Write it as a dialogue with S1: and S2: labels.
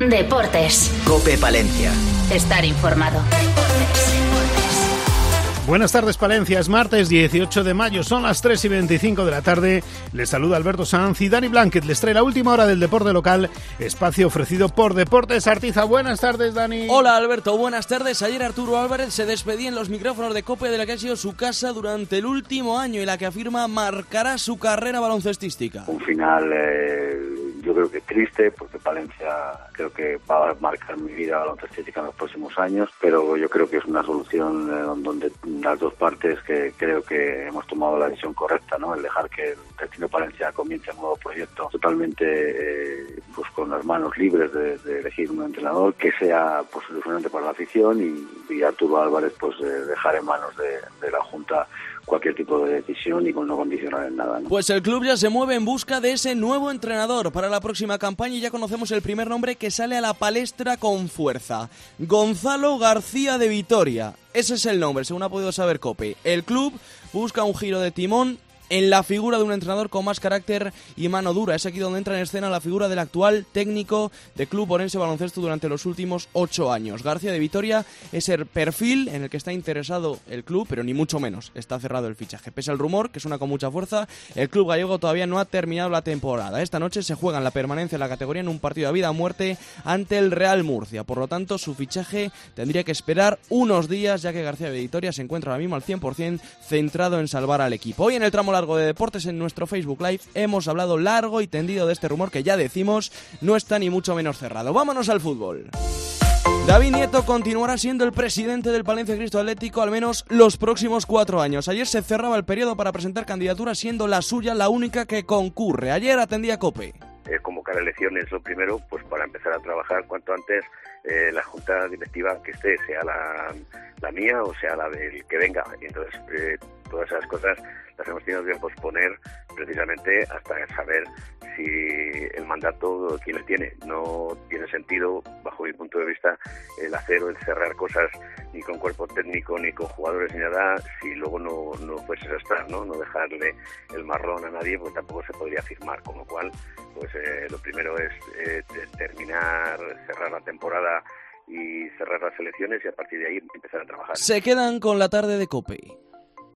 S1: Deportes.
S2: COPE Palencia.
S1: Estar informado.
S3: Buenas tardes, Palencia. Es martes 18 de mayo, son las 3:25 de la tarde. Les saluda Alberto Sanz y Dani Blanquet les trae la última hora del deporte local, espacio ofrecido por Deportes Artiza. Buenas tardes, Dani.
S4: Hola, Alberto. Buenas tardes. Ayer Arturo Álvarez se despedía en los micrófonos de COPE de la que ha sido su casa durante el último año y la que afirma marcará su carrera baloncestística.
S5: Un final yo creo que triste, porque Palencia creo que va a marcar mi vida baloncestística en los próximos años, pero yo creo que es una solución donde las dos partes que creo que hemos tomado la decisión correcta, ¿no? El dejar que el Destino Palencia comience un nuevo proyecto totalmente pues con las manos libres de elegir un entrenador que sea pues ilusionante para la afición y Arturo Álvarez pues dejar en manos de la Junta cualquier tipo de decisión y no condicionar en nada, ¿no?
S4: Pues el club ya se mueve en busca de ese nuevo entrenador para la próxima campaña y ya conocemos el primer nombre que sale a la palestra con fuerza. Gonzalo García de Vitoria. Ese es el nombre, según ha podido saber COPE. El club busca un giro de timón en la figura de un entrenador con más carácter y mano dura. Es aquí donde entra en escena la figura del actual técnico de Club Orense Baloncesto durante los últimos 8 años. García de Vitoria es el perfil en el que está interesado el club, pero ni mucho menos está cerrado el fichaje. Pese al rumor, que suena con mucha fuerza, el club gallego todavía no ha terminado la temporada. Esta noche se juega en la permanencia en la categoría en un partido de vida o muerte ante el Real Murcia. Por lo tanto, su fichaje tendría que esperar unos días, ya que García de Vitoria se encuentra ahora mismo al 100% centrado en salvar al equipo. Hoy en el tramo largo de deportes en nuestro Facebook Live hemos hablado largo y tendido de este rumor que ya decimos no está ni mucho menos cerrado. Vámonos al fútbol. David Nieto continuará siendo el presidente del Palencia Cristo Atlético al menos los próximos 4 años. Ayer se cerraba el periodo para presentar candidaturas, siendo la suya la única que concurre. Ayer atendía COPE.
S6: Convocar elecciones lo primero, pues para empezar a trabajar cuanto antes la junta directiva que esté, sea la mía o sea la del que venga. Y entonces todas esas cosas las hemos tenido que posponer precisamente hasta saber si el mandato quién le tiene. No tiene sentido, bajo mi punto de vista, el hacer o el cerrar cosas ni con cuerpo técnico ni con jugadores ni nada, si luego no fueses a estar, ¿no? No dejarle el marrón a nadie, pues tampoco se podría firmar, con lo cual pues lo primero es terminar, cerrar la temporada y cerrar las elecciones y a partir de ahí empezar a trabajar.
S4: Se quedan con la tarde de COPE.